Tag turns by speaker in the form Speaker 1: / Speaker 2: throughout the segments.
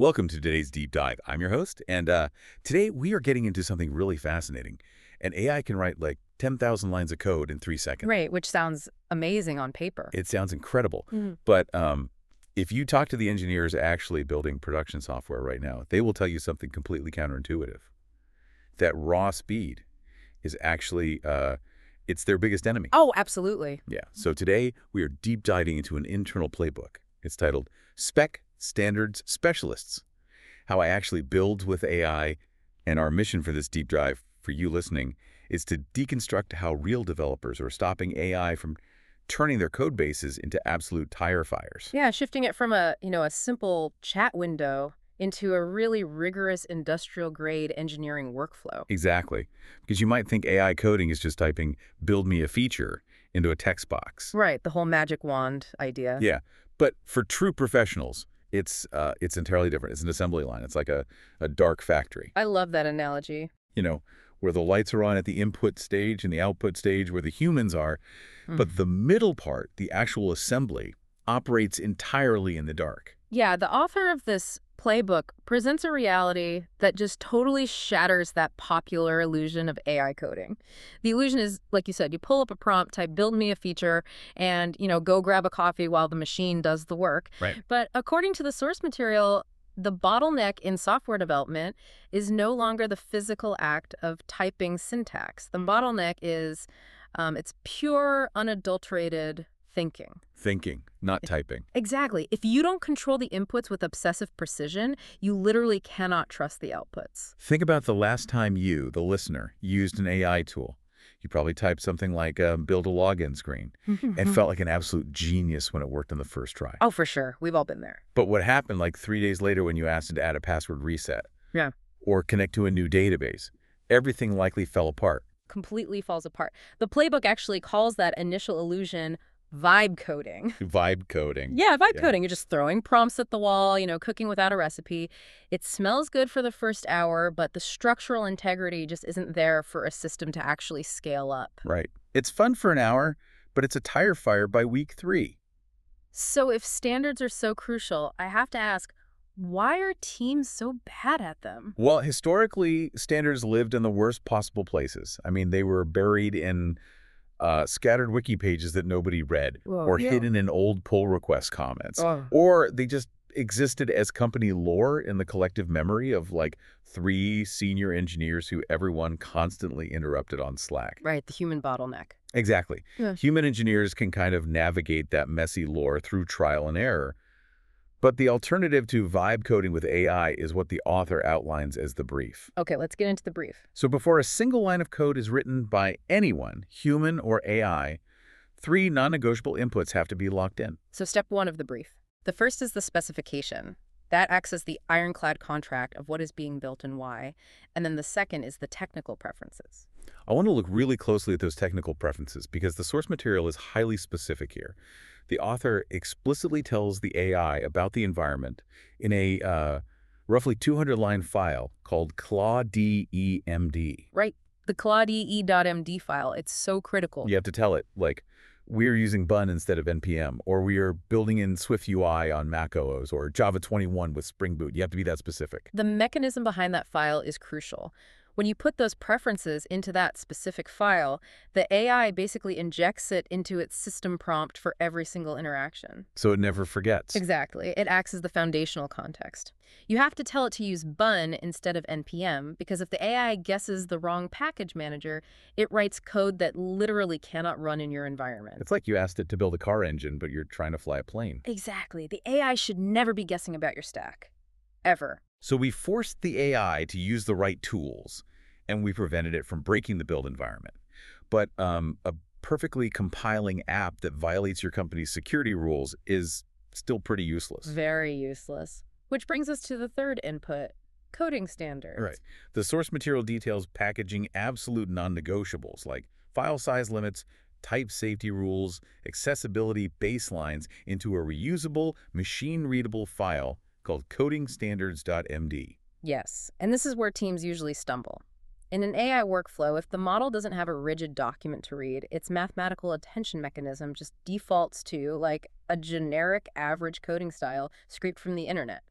Speaker 1: Welcome to today's deep dive. I'm your host, and today we are getting into something really fascinating. An AI can write like 10,000 lines of code in 3 seconds.
Speaker 2: Right, which sounds amazing on paper.
Speaker 1: It sounds incredible.
Speaker 2: Mhm.
Speaker 1: But if you talk to the engineers actually building production software right now, they will tell you something completely counterintuitive. That raw speed is actually, it's their biggest enemy.
Speaker 2: Oh, absolutely.
Speaker 1: Yeah. So today we are deep diving into an internal playbook. It's titled Spec Standards Specialists: How I Actually Build with AI. And our mission for this deep dive, for you listening, is to deconstruct how real developers are stopping AI from turning their code bases into absolute tire fires.
Speaker 2: Yeah, shifting it from a simple chat window into a really rigorous industrial grade engineering workflow.
Speaker 1: Exactly. Because you might think AI coding is just typing "build me a feature" into a text box.
Speaker 2: Right, the whole magic wand idea.
Speaker 1: Yeah. But for true professionals, it's entirely different. It's an assembly line. It's like a dark factory.
Speaker 2: I love that analogy.
Speaker 1: You know, where the lights are on at the input stage and the output stage where the humans are. But the middle part, the actual assembly, operates entirely in the dark.
Speaker 2: Yeah, the author of this playbook presents a reality that just totally shatters that popular illusion of AI coding. The illusion is, like you said, you pull up a prompt, type build me a feature, and, go grab a coffee while the machine does the work.
Speaker 1: Right.
Speaker 2: But according to the source material, the bottleneck in software development is no longer the physical act of typing syntax. The bottleneck is it's pure, unadulterated thinking.
Speaker 1: Thinking, not typing.
Speaker 2: Exactly. If you don't control the inputs with obsessive precision, you literally cannot trust the outputs.
Speaker 1: Think about the last time you, the listener, used an AI tool. You probably typed something like build a login screen and felt like an absolute genius when it worked on the first try.
Speaker 2: Oh, for sure. We've all been there.
Speaker 1: But what happened like 3 days later when you asked it to add a password reset
Speaker 2: Yeah.
Speaker 1: or connect to a new database? Everything likely fell apart.
Speaker 2: Completely falls apart. The playbook actually calls that initial illusion vibe coding.
Speaker 1: Vibe coding.
Speaker 2: Yeah, vibe coding. You're just throwing prompts at the wall, cooking without a recipe. It smells good for the first hour, but the structural integrity just isn't there for a system to actually scale up.
Speaker 1: Right. It's fun for an hour, but it's a tire fire by week 3.
Speaker 2: So if standards are so crucial, I have to ask, why are teams so bad at them?
Speaker 1: Well, historically, standards lived in the worst possible places. I mean, they were buried in scattered wiki pages that nobody read,
Speaker 2: Whoa.
Speaker 1: or
Speaker 2: Yeah.
Speaker 1: hidden in old pull request comments,
Speaker 2: Oh.
Speaker 1: or they just existed as company lore in the collective memory of like 3 senior engineers who everyone constantly interrupted on Slack.
Speaker 2: Right, the human bottleneck.
Speaker 1: Exactly.
Speaker 2: Yeah.
Speaker 1: Human engineers can kind of navigate that messy lore through trial and error. But the alternative to vibe coding with AI is what the author outlines as the brief.
Speaker 2: Okay, let's get into the brief.
Speaker 1: So before a single line of code is written by anyone, human or AI, 3 non-negotiable inputs have to be locked in.
Speaker 2: So step 1 of the brief. The first is the specification. That acts as the ironclad contract of what is being built and why. And then the second is the technical preferences.
Speaker 1: I want to look really closely at those technical preferences because the source material is highly specific here. The author explicitly tells the AI about the environment in a roughly 200-line file called claude.emd.
Speaker 2: Right, the claude.emd file, it's so critical.
Speaker 1: You have to tell it, like, we're using Bun instead of NPM, or we are building in Swift UI on Mac OS, or Java 21 with Spring Boot. You have to be that specific.
Speaker 2: The mechanism behind that file is crucial. When you put those preferences into that specific file, the AI basically injects it into its system prompt for every single interaction.
Speaker 1: So it never forgets.
Speaker 2: Exactly. It acts as the foundational context. You have to tell it to use Bun instead of NPM, because if the AI guesses the wrong package manager, it writes code that literally cannot run in your environment.
Speaker 1: It's like you asked it to build a car engine, but you're trying to fly a plane.
Speaker 2: Exactly. The AI should never be guessing about your stack. Ever.
Speaker 1: So we forced the AI to use the right tools, and we prevented it from breaking the build environment. But a perfectly compiling app that violates your company's security rules is still pretty useless.
Speaker 2: Very useless. Which brings us to the third input, coding standards.
Speaker 1: Right. The source material details packaging absolute non-negotiables like file size limits, type safety rules, accessibility baselines into a reusable, machine-readable file called codingstandards.md.
Speaker 2: Yes, and this is where teams usually stumble. In an AI workflow, if the model doesn't have a rigid document to read, its mathematical attention mechanism just defaults to, like, a generic average coding style scraped from the internet.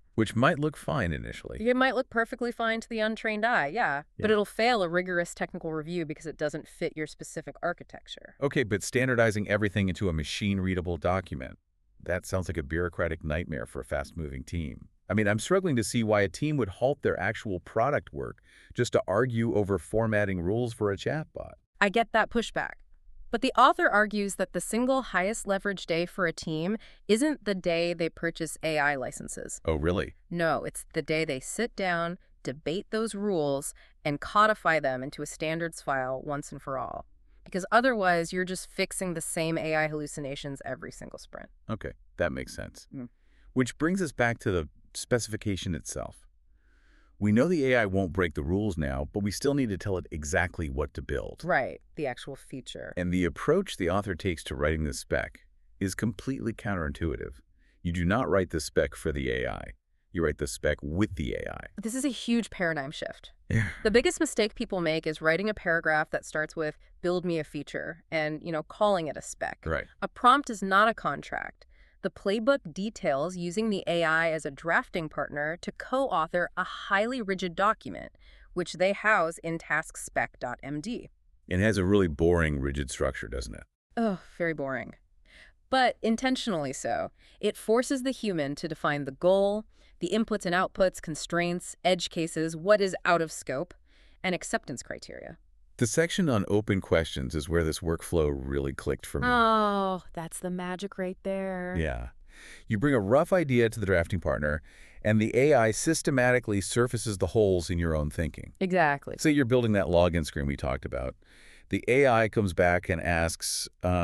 Speaker 1: Which might look fine initially.
Speaker 2: It might look perfectly fine to the untrained eye, yeah, but
Speaker 1: Yeah.
Speaker 2: it'll fail a rigorous technical review because it doesn't fit your specific architecture.
Speaker 1: Okay, but standardizing everything into a machine-readable document, that sounds like a bureaucratic nightmare for a fast-moving team. I mean, I'm struggling to see why a team would halt their actual product work just to argue over formatting rules for a chatbot.
Speaker 2: I get that pushback. But the author argues that the single highest leverage day for a team isn't the day they purchase AI licenses.
Speaker 1: Oh, really?
Speaker 2: No, it's the day they sit down, debate those rules, and codify them into a standards file once and for all. Because otherwise, you're just fixing the same AI hallucinations every single sprint.
Speaker 1: Okay, that makes sense.
Speaker 2: Mm.
Speaker 1: Which brings us back to the specification itself. We know the AI won't break the rules now, but we still need to tell it exactly what to build.
Speaker 2: Right, the actual feature.
Speaker 1: And the approach the author takes to writing the spec is completely counterintuitive. You do not write the spec for the AI. You write the spec with the AI.
Speaker 2: This is a huge paradigm shift.
Speaker 1: Yeah.
Speaker 2: The biggest mistake people make is writing a paragraph that starts with, build me a feature, and, calling it a spec.
Speaker 1: Right.
Speaker 2: A prompt is not a contract. The playbook details using the AI as a drafting partner to co-author a highly rigid document, which they house in taskspec.md.
Speaker 1: It has a really boring, rigid structure, doesn't it?
Speaker 2: Ugh, very boring. But intentionally so. It forces the human to define the goal, the inputs and outputs, constraints, edge cases, what is out of scope, and acceptance criteria.
Speaker 1: The section on open questions is where this workflow really clicked for me.
Speaker 2: Oh, that's the magic right there.
Speaker 1: Yeah. You bring a rough idea to the drafting partner, and the AI systematically surfaces the holes in your own thinking.
Speaker 2: Exactly.
Speaker 1: Say you're building that login screen we talked about. The AI comes back and asks,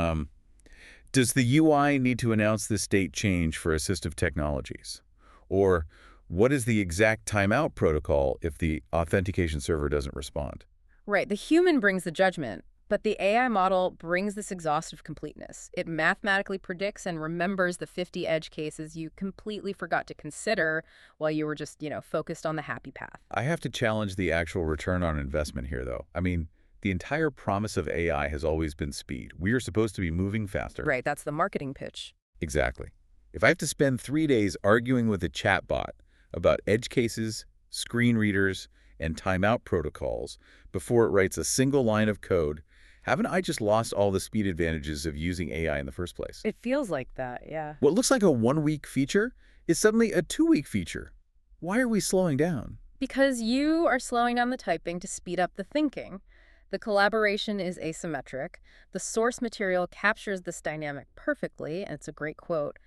Speaker 1: does the UI need to announce this state change for assistive technologies? Or what is the exact timeout protocol if the authentication server doesn't respond?
Speaker 2: Right, the human brings the judgment, but the AI model brings this exhaustive completeness. It mathematically predicts and remembers the 50 edge cases you completely forgot to consider while you were just, focused on the happy path.
Speaker 1: I have to challenge the actual return on investment here, though. I mean, the entire promise of AI has always been speed. We are supposed to be moving faster.
Speaker 2: Right, that's the marketing pitch.
Speaker 1: Exactly. If I have to spend 3 days arguing with a chatbot about edge cases, screen readers, and timeout protocols before it writes a single line of code, haven't I just lost all the speed advantages of using AI in the first place?
Speaker 2: It feels like that, yeah.
Speaker 1: What looks like a 1-week feature is suddenly a 2-week feature. Why are we slowing down?
Speaker 2: Because you are slowing down the typing to speed up the thinking. The collaboration is asymmetric. The source material captures this dynamic perfectly, and it's a great quote.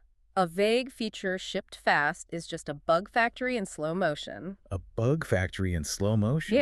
Speaker 2: A vague feature shipped fast is just a bug factory in slow motion.
Speaker 1: A bug factory in slow motion?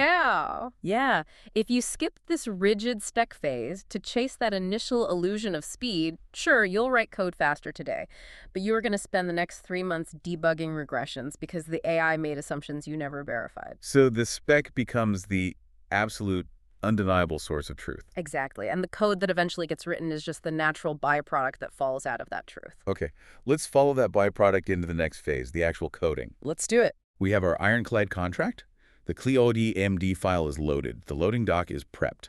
Speaker 2: Yeah. If you skip this rigid spec phase to chase that initial illusion of speed, sure, you'll write code faster today. But you are going to spend the next 3 months debugging regressions because the AI made assumptions you never verified.
Speaker 1: So the spec becomes the absolute undeniable source of truth.
Speaker 2: Exactly. And the code that eventually gets written is just the natural byproduct that falls out of that truth.
Speaker 1: Okay, let's follow that byproduct into the next phase, the actual coding.
Speaker 2: Let's do it.
Speaker 1: We have our ironclad contract. The CleoDMD file is loaded. The loading dock is prepped.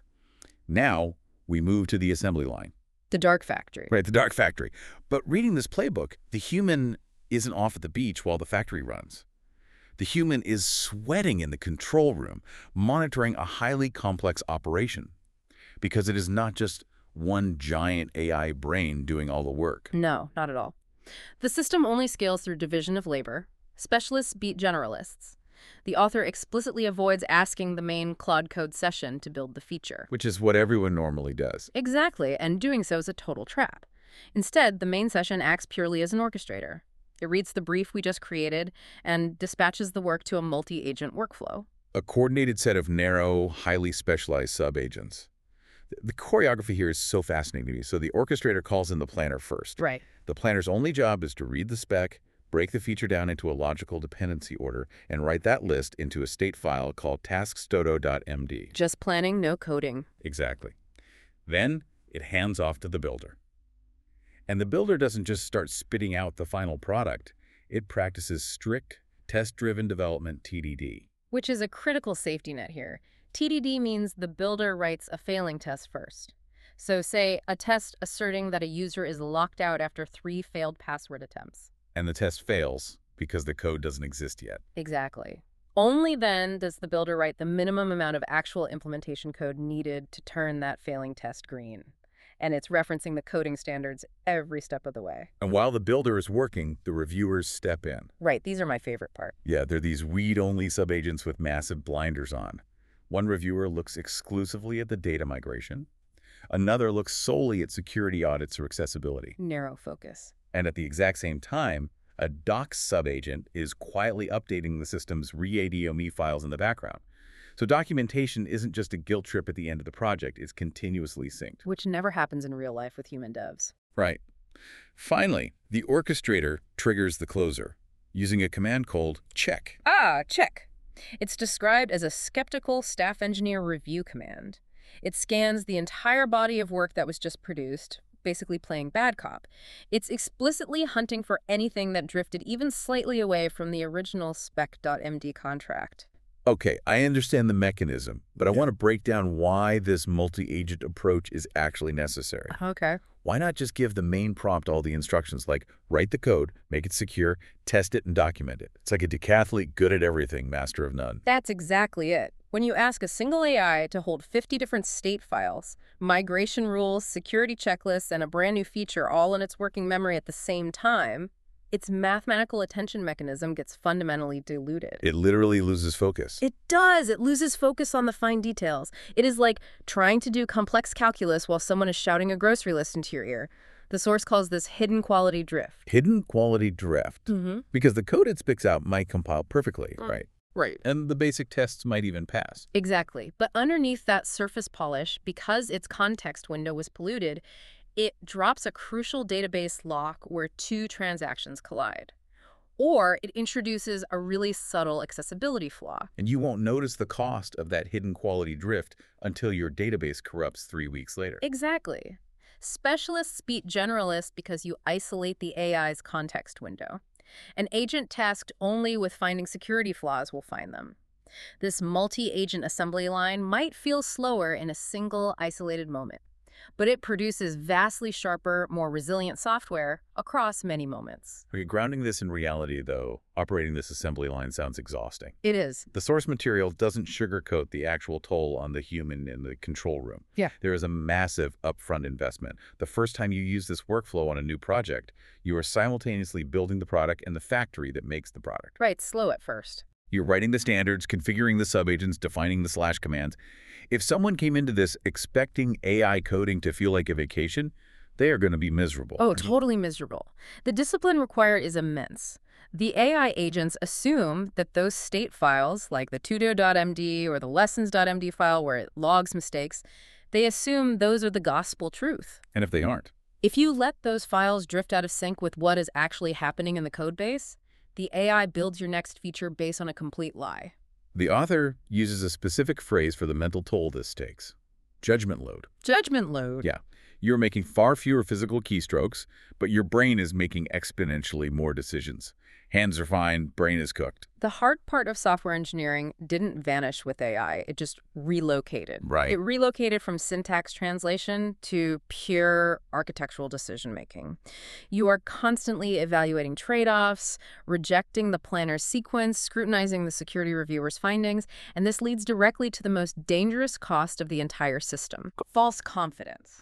Speaker 1: Now we move to the assembly line.
Speaker 2: The dark factory.
Speaker 1: Right, the dark factory. But reading this playbook, the human isn't off at the beach while the factory runs. The human is sweating in the control room, monitoring a highly complex operation, because it is not just one giant AI brain doing all the work.
Speaker 2: No, not at all. The system only scales through division of labor. Specialists beat generalists. The author explicitly avoids asking the main Claude Code session to build the feature.
Speaker 1: Which is what everyone normally does.
Speaker 2: Exactly, and doing so is a total trap. Instead, the main session acts purely as an orchestrator. It reads the brief we just created and dispatches the work to a multi-agent workflow.
Speaker 1: A coordinated set of narrow, highly specialized sub-agents. The choreography here is so fascinating to me. So the orchestrator calls in the planner first.
Speaker 2: Right.
Speaker 1: The planner's only job is to read the spec, break the feature down into a logical dependency order, and write that list into a state file called tasks.md.
Speaker 2: Just planning, no coding.
Speaker 1: Exactly. Then it hands off to the builder. And the builder doesn't just start spitting out the final product. It practices strict, test-driven development, TDD.
Speaker 2: Which is a critical safety net here. TDD means the builder writes a failing test first. So say a test asserting that a user is locked out after 3 failed password attempts.
Speaker 1: And the test fails. because the code doesn't exist yet.
Speaker 2: Exactly. Only then does the builder write the minimum amount of actual implementation code needed to turn that failing test green. And it's referencing the coding standards every step of the way.
Speaker 1: And while the builder is working, the reviewers step in.
Speaker 2: Right, these are my favorite part.
Speaker 1: Yeah, they're these read-only subagents with massive blinders on. One reviewer looks exclusively at the data migration. Another looks solely at security audits or accessibility.
Speaker 2: Narrow focus.
Speaker 1: And at the exact same time, a docs subagent is quietly updating the system's readme files in the background. So documentation isn't just a guilt trip at the end of the project, it's continuously synced.
Speaker 2: Which never happens in real life with human devs.
Speaker 1: Right. Finally, the orchestrator triggers the closer using a command called check.
Speaker 2: Check. It's described as a skeptical staff engineer review command. It scans the entire body of work that was just produced, basically playing bad cop. It's explicitly hunting for anything that drifted even slightly away from the original spec.md contract.
Speaker 1: Okay, I understand the mechanism, but I want to break down why this multi-agent approach is actually necessary.
Speaker 2: Okay.
Speaker 1: Why not just give the main prompt all the instructions, like write the code, make it secure, test it, and document it? It's like a decathlete, good at everything, master of none.
Speaker 2: That's exactly it. When you ask a single AI to hold 50 different state files, migration rules, security checklists, and a brand new feature all in its working memory at the same time, its mathematical attention mechanism gets fundamentally diluted.
Speaker 1: It literally loses focus.
Speaker 2: It does. It loses focus on the fine details. It is like trying to do complex calculus while someone is shouting a grocery list into your ear. The source calls this hidden quality drift.
Speaker 1: Hidden quality drift. Because the code it spits out might compile perfectly, right?
Speaker 2: Right.
Speaker 1: And the basic tests might even pass.
Speaker 2: Exactly. But underneath that surface polish, because its context window was polluted, it drops a crucial database lock where two transactions collide. Or it introduces a really subtle accessibility flaw.
Speaker 1: And you won't notice the cost of that hidden quality drift until your database corrupts 3 weeks later.
Speaker 2: Exactly. Specialists beat generalists because you isolate the AI's context window. An agent tasked only with finding security flaws will find them. This multi-agent assembly line might feel slower in a single isolated moment, but it produces vastly sharper, more resilient software across many moments.
Speaker 1: Okay, grounding this in reality, though, operating this assembly line sounds exhausting.
Speaker 2: It is.
Speaker 1: The source material doesn't sugarcoat the actual toll on the human in the control room.
Speaker 2: Yeah.
Speaker 1: There is a massive upfront investment. The first time you use this workflow on a new project, you are simultaneously building the product and the factory that makes the product.
Speaker 2: Right, slow at first.
Speaker 1: You're writing the standards, configuring the subagents, defining the slash commands. If someone came into this expecting AI coding to feel like a vacation, they are going to be miserable.
Speaker 2: Oh, totally miserable. The discipline required is immense. The AI agents assume that those state files, like the tudo.md or the lessons.md file where it logs mistakes, they assume those are the gospel truth.
Speaker 1: And if they aren't?
Speaker 2: If you let those files drift out of sync with what is actually happening in the code base, the AI builds your next feature based on a complete lie.
Speaker 1: The author uses a specific phrase for the mental toll this takes. Judgment load.
Speaker 2: Judgment load.
Speaker 1: Yeah. You're making far fewer physical keystrokes, but your brain is making exponentially more decisions. Hands are fine, brain is cooked.
Speaker 2: The hard part of software engineering didn't vanish with AI. It just relocated.
Speaker 1: Right.
Speaker 2: It relocated from syntax translation to pure architectural decision-making. You are constantly evaluating trade-offs, rejecting the planner's sequence, scrutinizing the security reviewer's findings, and this leads directly to the most dangerous cost of the entire system: false confidence.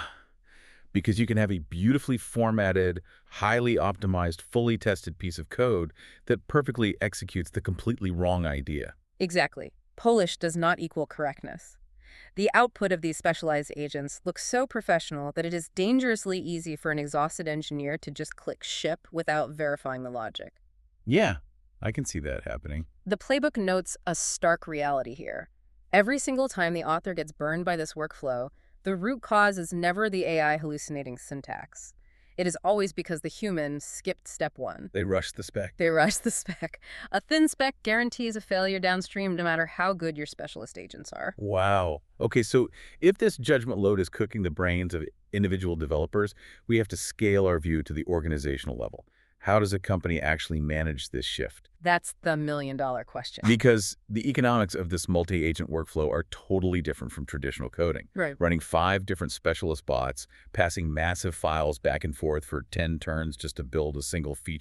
Speaker 1: Because you can have a beautifully formatted, highly optimized, fully tested piece of code that perfectly executes the completely wrong idea.
Speaker 2: Exactly. Polish does not equal correctness. The output of these specialized agents looks so professional that it is dangerously easy for an exhausted engineer to just click ship without verifying the logic.
Speaker 1: Yeah, I can see that happening.
Speaker 2: The playbook notes a stark reality here. Every single time the author gets burned by this workflow, the root cause is never the AI hallucinating syntax. It is always because the human skipped step one.
Speaker 1: They rushed the spec.
Speaker 2: They rushed the spec. A thin spec guarantees a failure downstream no matter how good your specialist agents are.
Speaker 1: Wow. Okay, so if this judgment load is cooking the brains of individual developers, we have to scale our view to the organizational level. How does a company actually manage this shift?
Speaker 2: That's the million-dollar question.
Speaker 1: Because the economics of this multi-agent workflow are totally different from traditional coding.
Speaker 2: Right.
Speaker 1: Running 5 different specialist bots, passing massive files back and forth for 10 turns just to build a single feature,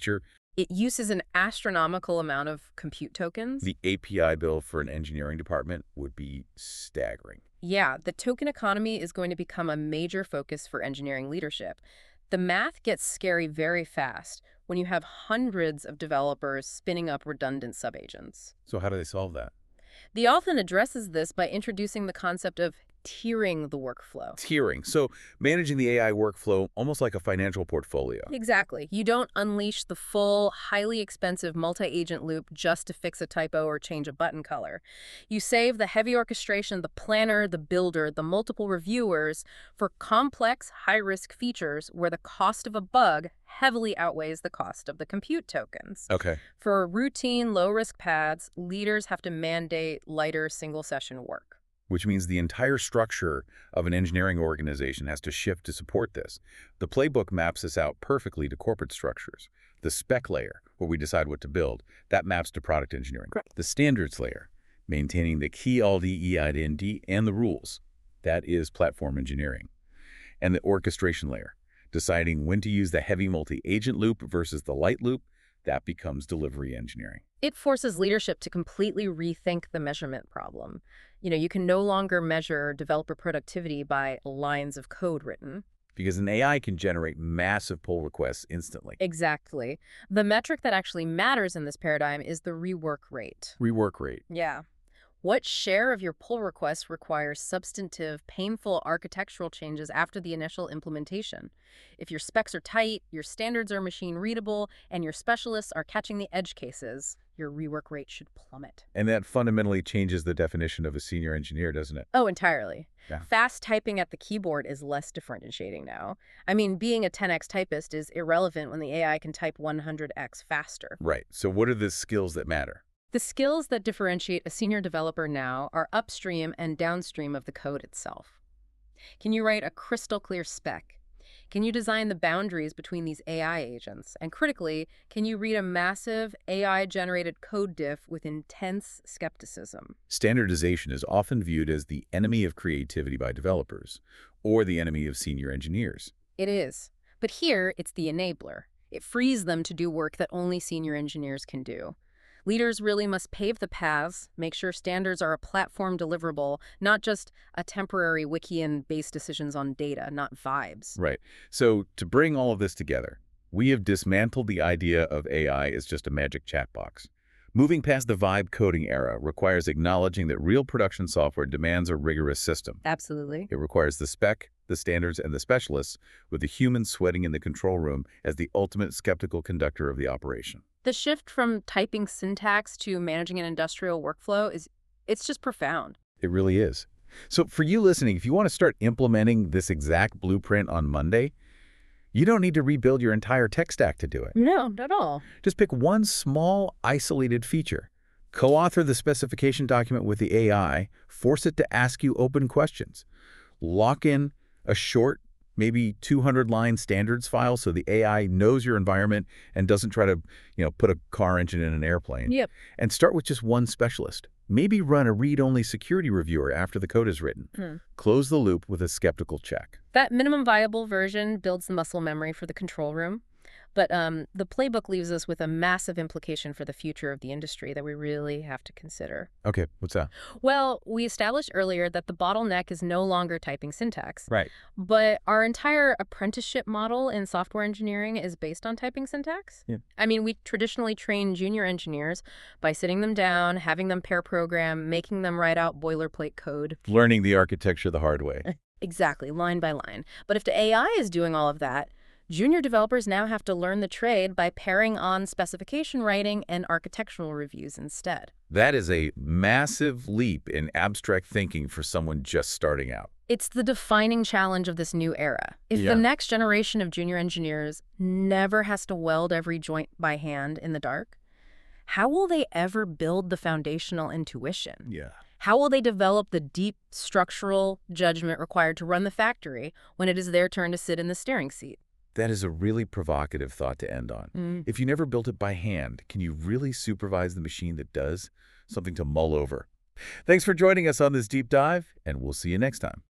Speaker 2: It uses an astronomical amount of compute tokens.
Speaker 1: The API bill for an engineering department would be staggering.
Speaker 2: Yeah, the token economy is going to become a major focus for engineering leadership. The math gets scary very fast when you have hundreds of developers spinning up redundant subagents.
Speaker 1: So how do they solve that?
Speaker 2: The author addresses this by introducing the concept of tiering the workflow.
Speaker 1: Tiering. So managing the AI workflow almost like a financial portfolio.
Speaker 2: Exactly. You don't unleash the full, highly expensive multi-agent loop just to fix a typo or change a button color. You save the heavy orchestration, the planner, the builder, the multiple reviewers for complex, high-risk features where the cost of a bug heavily outweighs the cost of the compute tokens.
Speaker 1: Okay.
Speaker 2: For routine, low-risk paths, leaders have to mandate lighter single-session work.
Speaker 1: Which means the entire structure of an engineering organization has to shift to support this. The playbook maps this out perfectly to corporate structures. The spec layer, where we decide what to build, that maps to product engineering.
Speaker 2: Correct.
Speaker 1: The standards layer, maintaining the key LD, EID, and the rules, that is platform engineering. And the orchestration layer, deciding when to use the heavy multi-agent loop versus the light loop, that becomes delivery engineering.
Speaker 2: It forces leadership to completely rethink the measurement problem. You can no longer measure developer productivity by lines of code written.
Speaker 1: Because an AI can generate massive pull requests instantly.
Speaker 2: Exactly. The metric that actually matters in this paradigm is the rework rate.
Speaker 1: Rework rate.
Speaker 2: Yeah. What share of your pull requests requires substantive, painful architectural changes after the initial implementation? If your specs are tight, your standards are machine readable, and your specialists are catching the edge cases, your rework rate should plummet.
Speaker 1: And that fundamentally changes the definition of a senior engineer, doesn't it?
Speaker 2: Oh, entirely.
Speaker 1: Yeah.
Speaker 2: Fast typing at the keyboard is less differentiating now. I mean, being a 10x typist is irrelevant when the AI can type 100x faster.
Speaker 1: Right. So what are the skills that matter?
Speaker 2: The skills that differentiate a senior developer now are upstream and downstream of the code itself. Can you write a crystal clear spec? Can you design the boundaries between these AI agents? And critically, can you read a massive AI-generated code diff with intense skepticism?
Speaker 1: Standardization is often viewed as the enemy of creativity by developers, or the enemy of senior engineers.
Speaker 2: It is. But here, it's the enabler. It frees them to do work that only senior engineers can do. Leaders really must pave the paths, make sure standards are a platform deliverable, not just a temporary wiki and base decisions on data, not vibes.
Speaker 1: Right. So to bring all of this together, we have dismantled the idea of AI as just a magic chat box. Moving past the vibe coding era requires acknowledging that real production software demands a rigorous system.
Speaker 2: Absolutely.
Speaker 1: It requires the spec, the standards, and the specialists, with the human sweating in the control room as the ultimate skeptical conductor of the operation.
Speaker 2: The shift from typing syntax to managing an industrial workflow it's just profound.
Speaker 1: It really is. So for you listening, if you want to start implementing this exact blueprint on Monday, you don't need to rebuild your entire tech stack to do it.
Speaker 2: No, not at all.
Speaker 1: Just pick one small, isolated feature. Co-author the specification document with the AI, force it to ask you open questions. Lock in a short, maybe 200-line standards file so the AI knows your environment and doesn't try to, put a car engine in an airplane.
Speaker 2: Yep.
Speaker 1: And start with just one specialist. Maybe run a read-only security reviewer after the code is written. Close the loop with a skeptical check.
Speaker 2: That minimum viable version builds the muscle memory for the control room. But the playbook leaves us with a massive implication for the future of the industry that we really have to consider.
Speaker 1: Okay, what's that?
Speaker 2: Well, we established earlier that the bottleneck is no longer typing syntax.
Speaker 1: Right.
Speaker 2: But our entire apprenticeship model in software engineering is based on typing syntax.
Speaker 1: Yeah.
Speaker 2: I mean, we traditionally train junior engineers by sitting them down, having them pair program, making them write out boilerplate code.
Speaker 1: Learning the architecture the hard way.
Speaker 2: Exactly, line by line. But if the AI is doing all of that, junior developers now have to learn the trade by pairing on specification writing and architectural reviews instead.
Speaker 1: That is a massive leap in abstract thinking for someone just starting out.
Speaker 2: It's the defining challenge of this new era. If
Speaker 1: Yeah.
Speaker 2: the next generation of junior engineers never has to weld every joint by hand in the dark, how will they ever build the foundational intuition?
Speaker 1: Yeah.
Speaker 2: How will they develop the deep structural judgment required to run the factory when it is their turn to sit in the steering seat?
Speaker 1: That is a really provocative thought to end on. If you never built it by hand, can you really supervise the machine that does? Something to mull over. Thanks for joining us on this deep dive, and we'll see you next time.